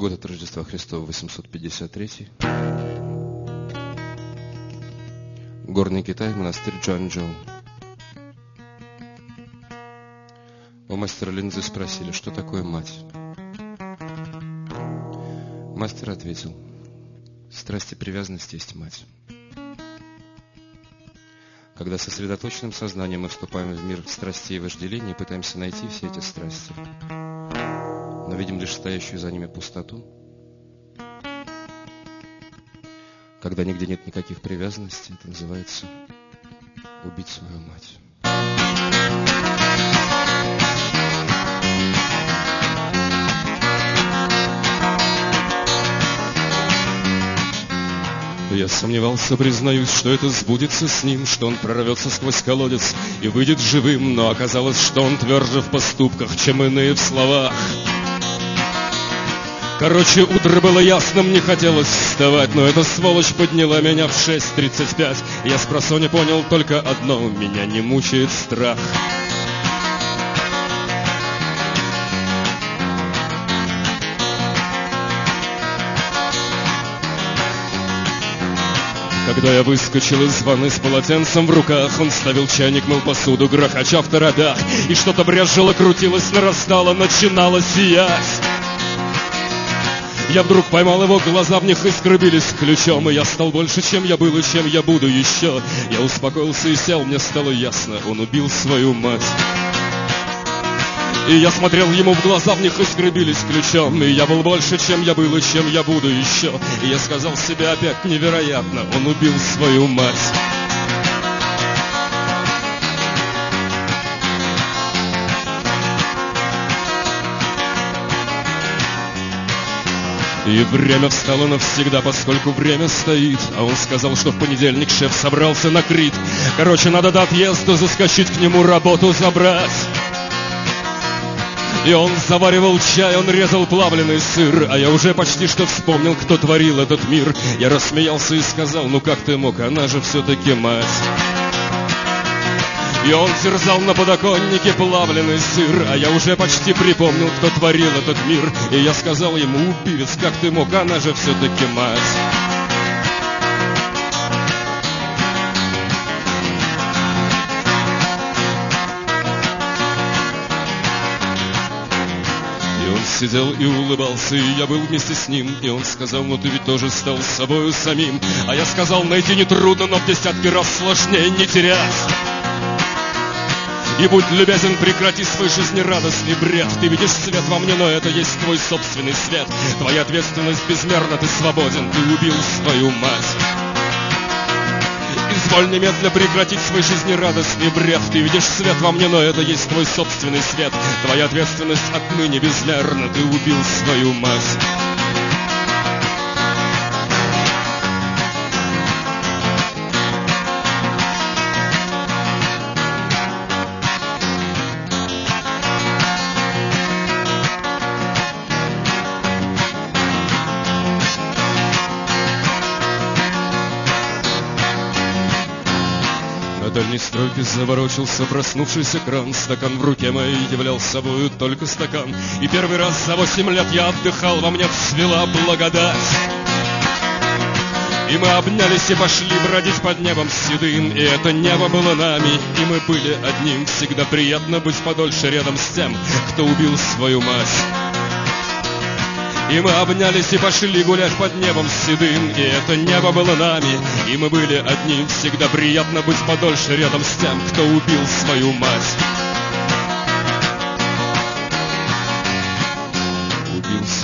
год от Рождества Христова, 853. Горный Китай, монастырь Джуанчжоу. У мастера линзы спросили, что такое мать. Мастер ответил: страсть и привязанность есть мать. Когда сосредоточенным сознанием мы вступаем в мир страстей и вожделений и пытаемся найти все эти страсти, но видим лишь стоящую за ними пустоту, когда нигде нет никаких привязанностей, это называется убить свою мать. Я сомневался, признаюсь, что это сбудется с ним, что он прорвется сквозь колодец и выйдет живым, но оказалось, что он тверже в поступках, чем иные в словах. Короче, утро было ясным, не хотелось вставать, но эта сволочь подняла меня в 6:35. Я спросонья понял только одно: меня не мучает страх. Когда я выскочил из ванны с полотенцем в руках, он ставил чайник, мыл посуду, грохоча в торопях, и что-то брезжило, крутилось, нарастало, начинало сиять. Я вдруг поймал его глаза, в них искры бились ключом, и я стал больше, чем я был и чем я буду еще. Я успокоился и сел, мне стало ясно: он убил свою мать. И я смотрел ему в глаза, в них искры бились ключом, и я был больше, чем я был и чем я буду еще. И я сказал себе опять: невероятно, он убил свою мать. И время встало навсегда, поскольку время стоит. А он сказал, что в понедельник шеф собрался на Крит. Короче, надо до отъезда заскочить к нему, работу забрать. И он заваривал чай, он резал плавленый сыр, а я уже почти что вспомнил, кто творил этот мир. Я рассмеялся и сказал: ну как ты мог, она же все-таки мать. И он терзал на подоконнике плавленый сыр, а я уже почти припомнил, кто творил этот мир. И я сказал ему: убивец, как ты мог, она же все-таки мать. Сидел и улыбался, и я был вместе с ним. И он сказал: ну ты ведь тоже стал собою самим. А я сказал: найти нетрудно, но в десятки раз сложнее не терять. И будь любезен, прекрати свой жизнерадостный бред. Ты видишь свет во мне, но это есть твой собственный свет. Твоя ответственность безмерна, ты свободен, ты убил свою мать. Изволь немедля прекратить свой жизнерадостный бред. Ты видишь свет во мне, но это есть твой собственный свет. Твоя ответственность отныне безмерна, ты убил свою мать. На дальней стройке заворочился проснувшийся кран. Стакан в руке моей являл собою только стакан. И первый раз за 8 лет я отдыхал, во мне цвела благодать. И мы обнялись и пошли бродить под небом седым. И это небо было нами, и мы были одним. Всегда приятно быть подольше рядом с тем, кто убил свою мать. И мы обнялись и пошли гулять под небом седым. И это небо было нами, и мы были одни. Всегда приятно быть подольше рядом с тем, кто убил свою мать. Убил